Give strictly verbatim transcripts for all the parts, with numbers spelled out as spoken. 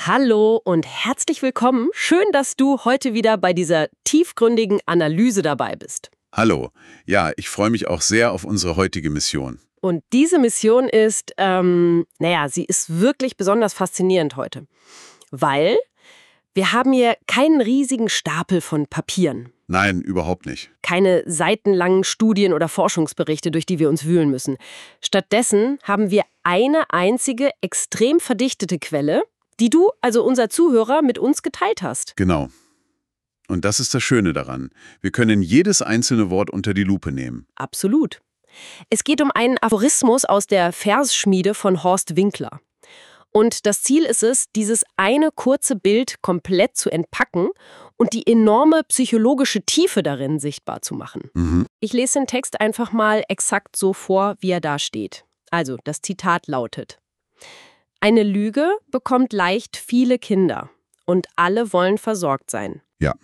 Hallo und herzlich willkommen. Schön, dass du heute wieder bei dieser tiefgründigen Analyse dabei bist. Hallo. Ja, ich freue mich auch sehr auf unsere heutige Mission. Und diese Mission ist, ähm, naja, sie ist wirklich besonders faszinierend heute. Weil wir haben hier keinen riesigen Stapel von Papieren. Nein, überhaupt nicht. Keine seitenlangen Studien oder Forschungsberichte, durch die wir uns wühlen müssen. Stattdessen haben wir eine einzige, extrem verdichtete Quelle, die du, also unser Zuhörer, mit uns geteilt hast. Genau. Und das ist das Schöne daran. Wir können jedes einzelne Wort unter die Lupe nehmen. Absolut. Es geht um einen Aphorismus aus der Versschmiede von Horst Winkler. Und das Ziel ist es, dieses eine kurze Bild komplett zu entpacken und die enorme psychologische Tiefe darin sichtbar zu machen. Mhm. Ich lese den Text einfach mal exakt so vor, wie er da steht. Also, das Zitat lautet: Eine Lüge bekommt leicht viele Kinder und alle wollen versorgt sein. Ja.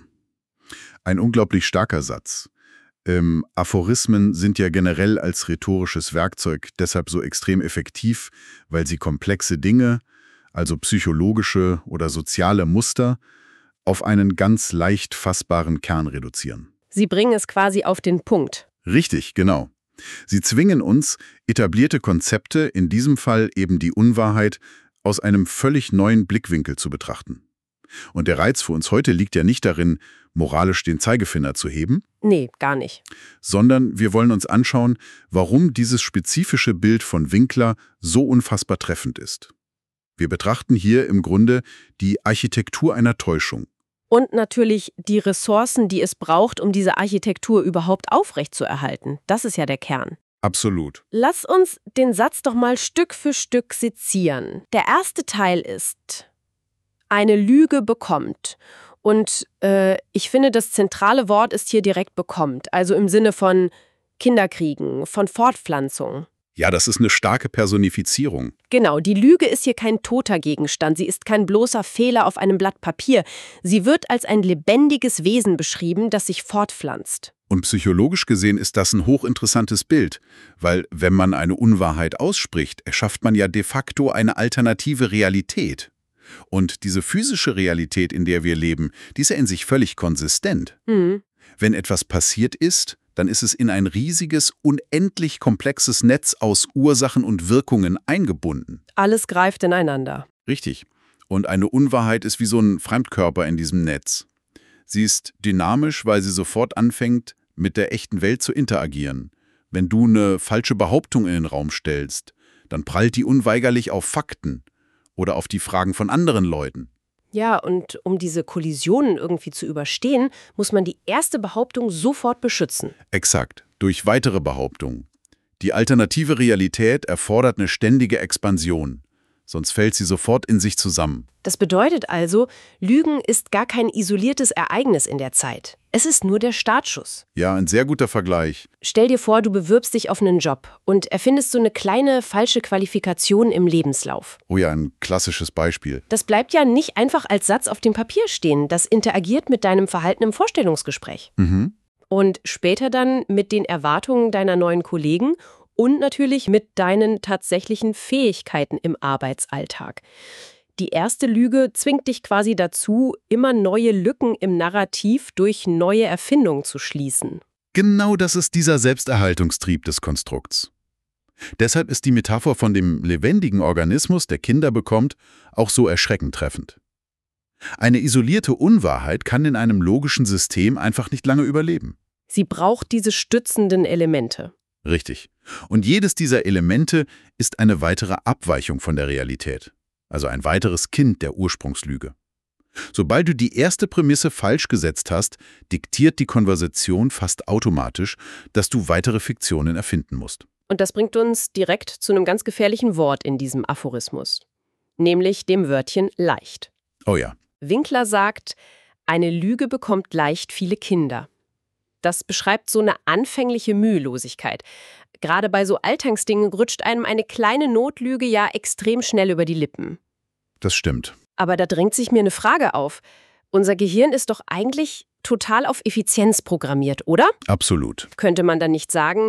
Ein unglaublich starker Satz. Ähm, Aphorismen sind ja generell als rhetorisches Werkzeug deshalb so extrem effektiv, weil sie komplexe Dinge, also psychologische oder soziale Muster, auf einen ganz leicht fassbaren Kern reduzieren. Sie bringen es quasi auf den Punkt. Richtig, genau. Sie zwingen uns, etablierte Konzepte, in diesem Fall eben die Unwahrheit, aus einem völlig neuen Blickwinkel zu betrachten. Und der Reiz für uns heute liegt ja nicht darin, moralisch den Zeigefinger zu heben. Nee, gar nicht. Sondern wir wollen uns anschauen, warum dieses spezifische Bild von Winkler so unfassbar treffend ist. Wir betrachten hier im Grunde die Architektur einer Täuschung. Und natürlich die Ressourcen, die es braucht, um diese Architektur überhaupt aufrechtzuerhalten. Das ist ja der Kern. Absolut. Lass uns den Satz doch mal Stück für Stück sezieren. Der erste Teil ist: Eine Lüge bekommt. Und äh, ich finde, das zentrale Wort ist hier direkt bekommt. Also im Sinne von Kinderkriegen, von Fortpflanzung. Ja, das ist eine starke Personifizierung. Genau, die Lüge ist hier kein toter Gegenstand. Sie ist kein bloßer Fehler auf einem Blatt Papier. Sie wird als ein lebendiges Wesen beschrieben, das sich fortpflanzt. Und psychologisch gesehen ist das ein hochinteressantes Bild, weil wenn man eine Unwahrheit ausspricht, erschafft man ja de facto eine alternative Realität. Und diese physische Realität, in der wir leben, die ist ja in sich völlig konsistent. Mhm. Wenn etwas passiert ist, dann ist es in ein riesiges, unendlich komplexes Netz aus Ursachen und Wirkungen eingebunden. Alles greift ineinander. Richtig. Und eine Unwahrheit ist wie so ein Fremdkörper in diesem Netz. Sie ist dynamisch, weil sie sofort anfängt, mit der echten Welt zu interagieren. Wenn du eine falsche Behauptung in den Raum stellst, dann prallt die unweigerlich auf Fakten oder auf die Fragen von anderen Leuten. Ja, und um diese Kollisionen irgendwie zu überstehen, muss man die erste Behauptung sofort beschützen. Exakt, durch weitere Behauptungen. Die alternative Realität erfordert eine ständige Expansion, sonst fällt sie sofort in sich zusammen. Das bedeutet also, Lügen ist gar kein isoliertes Ereignis in der Zeit. Es ist nur der Startschuss. Ja, ein sehr guter Vergleich. Stell dir vor, du bewirbst dich auf einen Job und erfindest so eine kleine falsche Qualifikation im Lebenslauf. Oh ja, ein klassisches Beispiel. Das bleibt ja nicht einfach als Satz auf dem Papier stehen. Das interagiert mit deinem Verhalten im Vorstellungsgespräch. Mhm. Und später dann mit den Erwartungen deiner neuen Kollegen und natürlich mit deinen tatsächlichen Fähigkeiten im Arbeitsalltag. Die erste Lüge zwingt dich quasi dazu, immer neue Lücken im Narrativ durch neue Erfindungen zu schließen. Genau das ist dieser Selbsterhaltungstrieb des Konstrukts. Deshalb ist die Metapher von dem lebendigen Organismus, der Kinder bekommt, auch so erschreckend treffend. Eine isolierte Unwahrheit kann in einem logischen System einfach nicht lange überleben. Sie braucht diese stützenden Elemente. Richtig. Und jedes dieser Elemente ist eine weitere Abweichung von der Realität. Also ein weiteres Kind der Ursprungslüge. Sobald du die erste Prämisse falsch gesetzt hast, diktiert die Konversation fast automatisch, dass du weitere Fiktionen erfinden musst. Und das bringt uns direkt zu einem ganz gefährlichen Wort in diesem Aphorismus. Nämlich dem Wörtchen leicht. Oh ja. Winkler sagt, eine Lüge bekommt leicht viele Kinder. Das beschreibt so eine anfängliche Mühelosigkeit. Gerade bei so Alltagsdingen rutscht einem eine kleine Notlüge ja extrem schnell über die Lippen. Das stimmt. Aber da drängt sich mir eine Frage auf. Unser Gehirn ist doch eigentlich total auf Effizienz programmiert, oder? Absolut. Könnte man dann nicht sagen,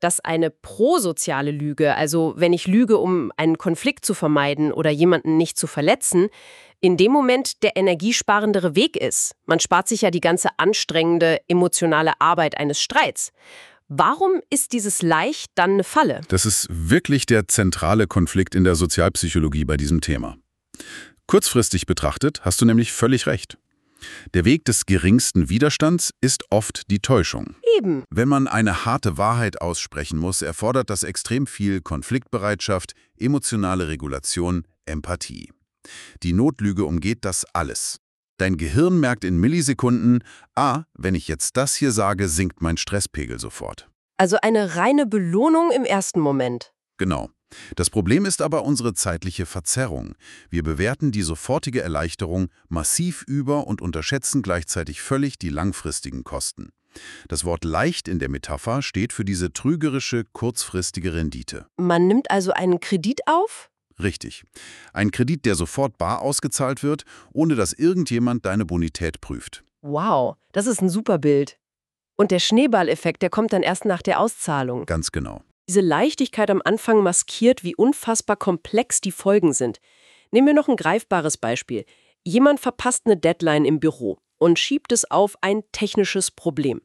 dass eine prosoziale Lüge, also wenn ich lüge, um einen Konflikt zu vermeiden oder jemanden nicht zu verletzen, in dem Moment der energiesparendere Weg ist. Man spart sich ja die ganze anstrengende, emotionale Arbeit eines Streits. Warum ist dieses Leicht dann eine Falle? Das ist wirklich der zentrale Konflikt in der Sozialpsychologie bei diesem Thema. Kurzfristig betrachtet hast du nämlich völlig recht. Der Weg des geringsten Widerstands ist oft die Täuschung. Eben. Wenn man eine harte Wahrheit aussprechen muss, erfordert das extrem viel Konfliktbereitschaft, emotionale Regulation, Empathie. Die Notlüge umgeht das alles. Dein Gehirn merkt in Millisekunden, ah, wenn ich jetzt das hier sage, sinkt mein Stresspegel sofort. Also eine reine Belohnung im ersten Moment. Genau. Das Problem ist aber unsere zeitliche Verzerrung. Wir bewerten die sofortige Erleichterung massiv über und unterschätzen gleichzeitig völlig die langfristigen Kosten. Das Wort leicht in der Metapher steht für diese trügerische, kurzfristige Rendite. Man nimmt also einen Kredit auf? Richtig. Ein Kredit, der sofort bar ausgezahlt wird, ohne dass irgendjemand deine Bonität prüft. Wow, das ist ein super Bild. Und der Schneeballeffekt, der kommt dann erst nach der Auszahlung. Ganz genau. Diese Leichtigkeit am Anfang maskiert, wie unfassbar komplex die Folgen sind. Nehmen wir noch ein greifbares Beispiel. Jemand verpasst eine Deadline im Büro und schiebt es auf ein technisches Problem.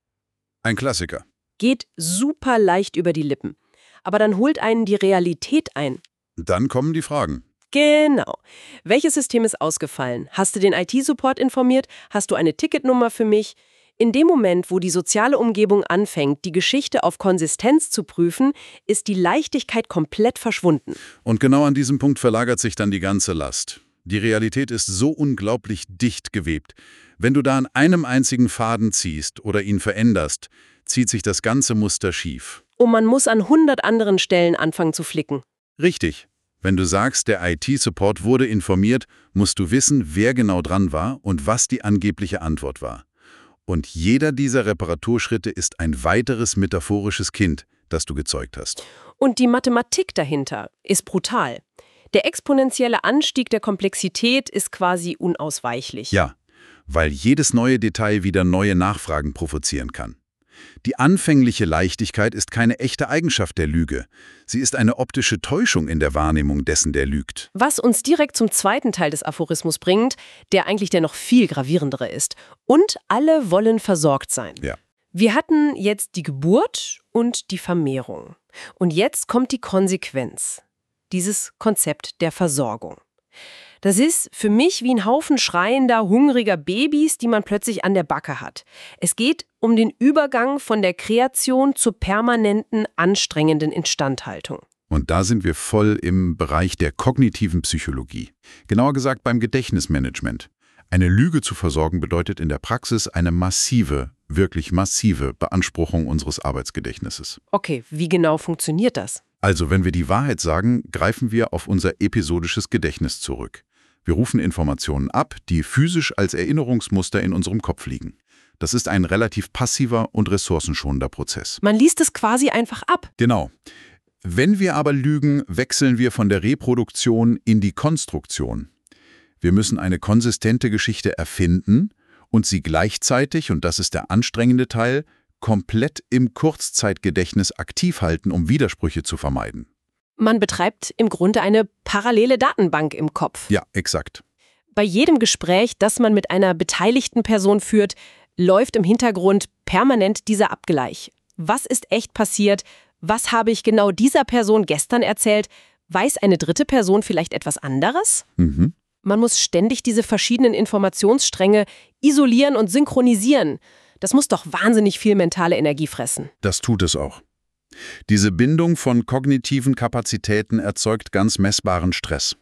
Ein Klassiker. Geht super leicht über die Lippen. Aber dann holt einen die Realität ein. Dann kommen die Fragen. Genau. Welches System ist ausgefallen? Hast du den I T-Support informiert? Hast du eine Ticketnummer für mich? In dem Moment, wo die soziale Umgebung anfängt, die Geschichte auf Konsistenz zu prüfen, ist die Leichtigkeit komplett verschwunden. Und genau an diesem Punkt verlagert sich dann die ganze Last. Die Realität ist so unglaublich dicht gewebt. Wenn du da an einem einzigen Faden ziehst oder ihn veränderst, zieht sich das ganze Muster schief. Und man muss an hundert anderen Stellen anfangen zu flicken. Richtig. Wenn du sagst, der I T-Support wurde informiert, musst du wissen, wer genau dran war und was die angebliche Antwort war. Und jeder dieser Reparaturschritte ist ein weiteres metaphorisches Kind, das du gezeugt hast. Und die Mathematik dahinter ist brutal. Der exponentielle Anstieg der Komplexität ist quasi unausweichlich. Ja, weil jedes neue Detail wieder neue Nachfragen provozieren kann. Die anfängliche Leichtigkeit ist keine echte Eigenschaft der Lüge. Sie ist eine optische Täuschung in der Wahrnehmung dessen, der lügt. Was uns direkt zum zweiten Teil des Aphorismus bringt, der eigentlich der noch viel gravierendere ist. Und alle wollen versorgt sein. Ja. Wir hatten jetzt die Geburt und die Vermehrung. Und jetzt kommt die Konsequenz. Dieses Konzept der Versorgung. Das ist für mich wie ein Haufen schreiender, hungriger Babys, die man plötzlich an der Backe hat. Es geht um den Übergang von der Kreation zur permanenten, anstrengenden Instandhaltung. Und da sind wir voll im Bereich der kognitiven Psychologie. Genauer gesagt beim Gedächtnismanagement. Eine Lüge zu versorgen bedeutet in der Praxis eine massive, wirklich massive Beanspruchung unseres Arbeitsgedächtnisses. Okay, wie genau funktioniert das? Also, wenn wir die Wahrheit sagen, greifen wir auf unser episodisches Gedächtnis zurück. Wir rufen Informationen ab, die physisch als Erinnerungsmuster in unserem Kopf liegen. Das ist ein relativ passiver und ressourcenschonender Prozess. Man liest es quasi einfach ab. Genau. Wenn wir aber lügen, wechseln wir von der Reproduktion in die Konstruktion. Wir müssen eine konsistente Geschichte erfinden und sie gleichzeitig, und das ist der anstrengende Teil, komplett im Kurzzeitgedächtnis aktiv halten, um Widersprüche zu vermeiden. Man betreibt im Grunde eine parallele Datenbank im Kopf. Ja, exakt. Bei jedem Gespräch, das man mit einer beteiligten Person führt, läuft im Hintergrund permanent dieser Abgleich. Was ist echt passiert? Was habe ich genau dieser Person gestern erzählt? Weiß eine dritte Person vielleicht etwas anderes? Mhm. Man muss ständig diese verschiedenen Informationsstränge isolieren und synchronisieren. Das muss doch wahnsinnig viel mentale Energie fressen. Das tut es auch. Diese Bindung von kognitiven Kapazitäten erzeugt ganz messbaren Stress.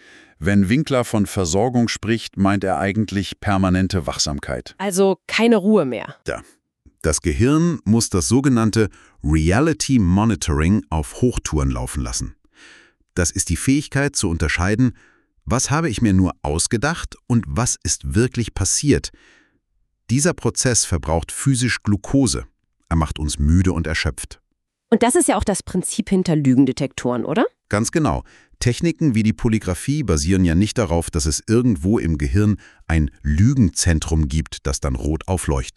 Wenn Winkler von Versorgung spricht, meint er eigentlich permanente Wachsamkeit. Also keine Ruhe mehr. Ja. Das Gehirn muss das sogenannte Reality Monitoring auf Hochtouren laufen lassen. Das ist die Fähigkeit zu unterscheiden, was habe ich mir nur ausgedacht und was ist wirklich passiert. Dieser Prozess verbraucht physisch Glucose. Er macht uns müde und erschöpft. Und das ist ja auch das Prinzip hinter Lügendetektoren, oder? Ganz genau. Techniken wie die Polygraphie basieren ja nicht darauf, dass es irgendwo im Gehirn ein Lügenzentrum gibt, das dann rot aufleuchtet.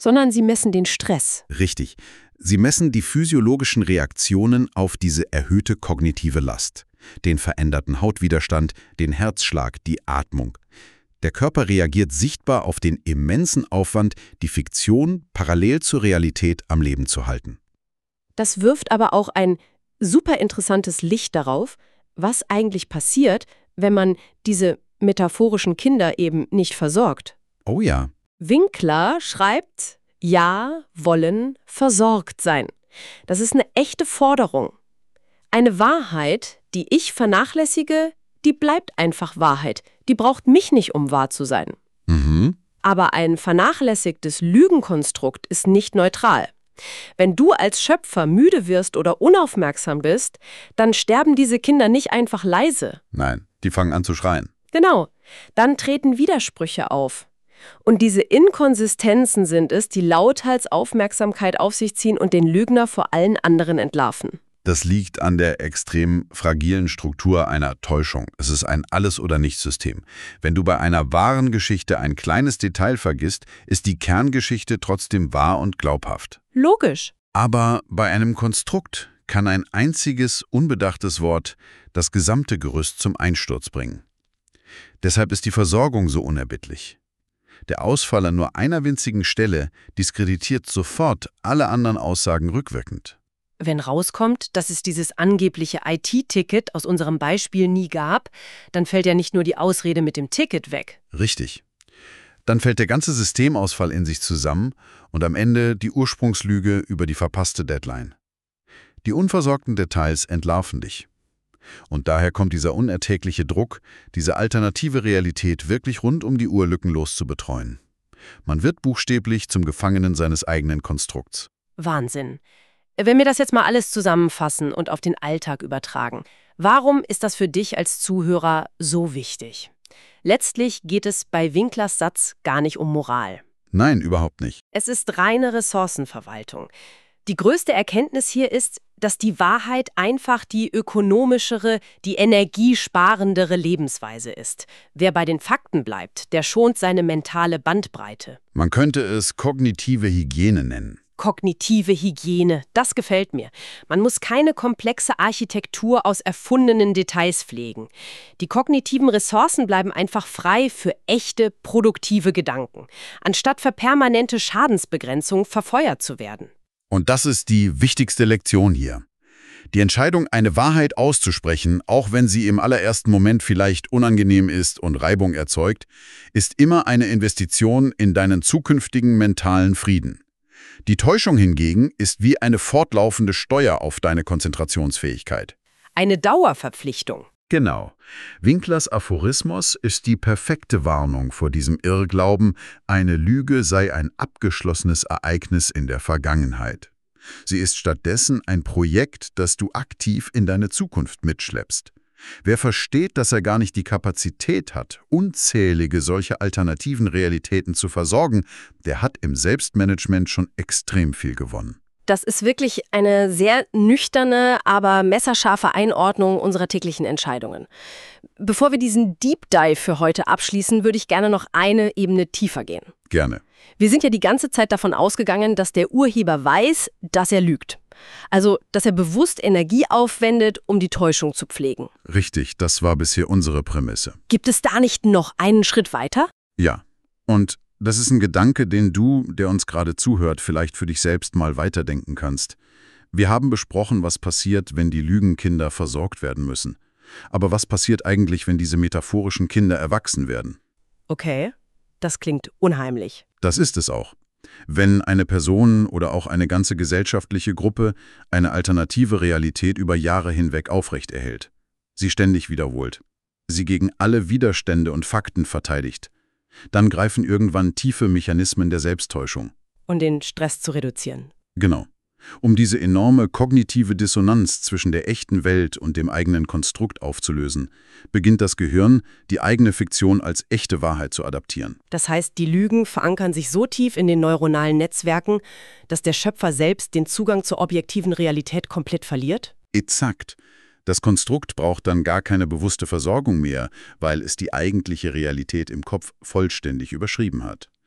sondern sie messen den Stress. Richtig. Sie messen die physiologischen Reaktionen auf diese erhöhte kognitive Last. Den veränderten Hautwiderstand, den Herzschlag, die Atmung. Der Körper reagiert sichtbar auf den immensen Aufwand, die Fiktion parallel zur Realität am Leben zu halten. Das wirft aber auch ein super interessantes Licht darauf, was eigentlich passiert, wenn man diese metaphorischen Kinder eben nicht versorgt. Oh ja. Winkler schreibt, ja, wollen versorgt sein. Das ist eine echte Forderung. Eine Wahrheit, die ich vernachlässige, die bleibt einfach Wahrheit. Die braucht mich nicht, um wahr zu sein. Mhm. Aber ein vernachlässigtes Lügenkonstrukt ist nicht neutral. Wenn du als Schöpfer müde wirst oder unaufmerksam bist, dann sterben diese Kinder nicht einfach leise. Nein, die fangen an zu schreien. Genau, dann treten Widersprüche auf. Und diese Inkonsistenzen sind es, die lauthals Aufmerksamkeit auf sich ziehen und den Lügner vor allen anderen entlarven. Das liegt an der extrem fragilen Struktur einer Täuschung. Es ist ein Alles-oder-nichts-System. Wenn du bei einer wahren Geschichte ein kleines Detail vergisst, ist die Kerngeschichte trotzdem wahr und glaubhaft. Logisch. Aber bei einem Konstrukt kann ein einziges, unbedachtes Wort das gesamte Gerüst zum Einsturz bringen. Deshalb ist die Versorgung so unerbittlich. Der Ausfall an nur einer winzigen Stelle diskreditiert sofort alle anderen Aussagen rückwirkend. Wenn rauskommt, dass es dieses angebliche I T-Ticket aus unserem Beispiel nie gab, dann fällt ja nicht nur die Ausrede mit dem Ticket weg. Richtig. Dann fällt der ganze Systemausfall in sich zusammen und am Ende die Ursprungslüge über die verpasste Deadline. Die unversorgten Details entlarven dich. Und daher kommt dieser unerträgliche Druck, diese alternative Realität wirklich rund um die Uhr lückenlos zu betreuen. Man wird buchstäblich zum Gefangenen seines eigenen Konstrukts. Wahnsinn. Wenn wir das jetzt mal alles zusammenfassen und auf den Alltag übertragen, warum ist das für dich als Zuhörer so wichtig? Letztlich geht es bei Winklers Satz gar nicht um Moral. Nein, überhaupt nicht. Es ist reine Ressourcenverwaltung. Die größte Erkenntnis hier ist, dass die Wahrheit einfach die ökonomischere, die energiesparendere Lebensweise ist. Wer bei den Fakten bleibt, der schont seine mentale Bandbreite. Man könnte es kognitive Hygiene nennen. Kognitive Hygiene, das gefällt mir. Man muss keine komplexe Architektur aus erfundenen Details pflegen. Die kognitiven Ressourcen bleiben einfach frei für echte, produktive Gedanken, anstatt für permanente Schadensbegrenzung verfeuert zu werden. Und das ist die wichtigste Lektion hier. Die Entscheidung, eine Wahrheit auszusprechen, auch wenn sie im allerersten Moment vielleicht unangenehm ist und Reibung erzeugt, ist immer eine Investition in deinen zukünftigen mentalen Frieden. Die Täuschung hingegen ist wie eine fortlaufende Steuer auf deine Konzentrationsfähigkeit. Eine Dauerverpflichtung. Genau. Winklers Aphorismus ist die perfekte Warnung vor diesem Irrglauben, eine Lüge sei ein abgeschlossenes Ereignis in der Vergangenheit. Sie ist stattdessen ein Projekt, das du aktiv in deine Zukunft mitschleppst. Wer versteht, dass er gar nicht die Kapazität hat, unzählige solche alternativen Realitäten zu versorgen, der hat im Selbstmanagement schon extrem viel gewonnen. Das ist wirklich eine sehr nüchterne, aber messerscharfe Einordnung unserer täglichen Entscheidungen. Bevor wir diesen Deep Dive für heute abschließen, würde ich gerne noch eine Ebene tiefer gehen. Gerne. Wir sind ja die ganze Zeit davon ausgegangen, dass der Urheber weiß, dass er lügt. Also, dass er bewusst Energie aufwendet, um die Täuschung zu pflegen. Richtig, das war bisher unsere Prämisse. Gibt es da nicht noch einen Schritt weiter? Ja, und das ist ein Gedanke, den du, der uns gerade zuhört, vielleicht für dich selbst mal weiterdenken kannst. Wir haben besprochen, was passiert, wenn die Lügenkinder versorgt werden müssen. Aber was passiert eigentlich, wenn diese metaphorischen Kinder erwachsen werden? Okay, das klingt unheimlich. Das ist es auch. Wenn eine Person oder auch eine ganze gesellschaftliche Gruppe eine alternative Realität über Jahre hinweg aufrechterhält, sie ständig wiederholt, sie gegen alle Widerstände und Fakten verteidigt, dann greifen irgendwann tiefe Mechanismen der Selbsttäuschung. Um den Stress zu reduzieren. Genau. Um diese enorme kognitive Dissonanz zwischen der echten Welt und dem eigenen Konstrukt aufzulösen, beginnt das Gehirn, die eigene Fiktion als echte Wahrheit zu adaptieren. Das heißt, die Lügen verankern sich so tief in den neuronalen Netzwerken, dass der Schöpfer selbst den Zugang zur objektiven Realität komplett verliert? Exakt. Das Konstrukt braucht dann gar keine bewusste Versorgung mehr, weil es die eigentliche Realität im Kopf vollständig überschrieben hat.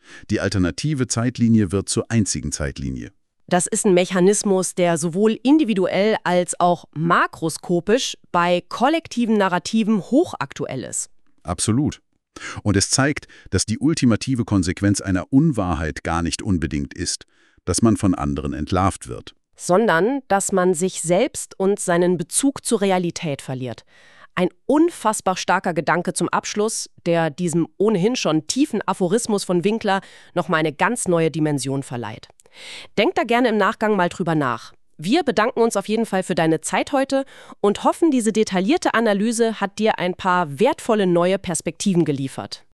Die alternative Zeitlinie wird zur einzigen Zeitlinie. Das ist ein Mechanismus, der sowohl individuell als auch makroskopisch bei kollektiven Narrativen hochaktuell ist. Absolut. Und es zeigt, dass die ultimative Konsequenz einer Unwahrheit gar nicht unbedingt ist, dass man von anderen entlarvt wird. Sondern, dass man sich selbst und seinen Bezug zur Realität verliert. Ein unfassbar starker Gedanke zum Abschluss, der diesem ohnehin schon tiefen Aphorismus von Winkler nochmal eine ganz neue Dimension verleiht. Denk da gerne im Nachgang mal drüber nach. Wir bedanken uns auf jeden Fall für deine Zeit heute und hoffen, diese detaillierte Analyse hat dir ein paar wertvolle neue Perspektiven geliefert.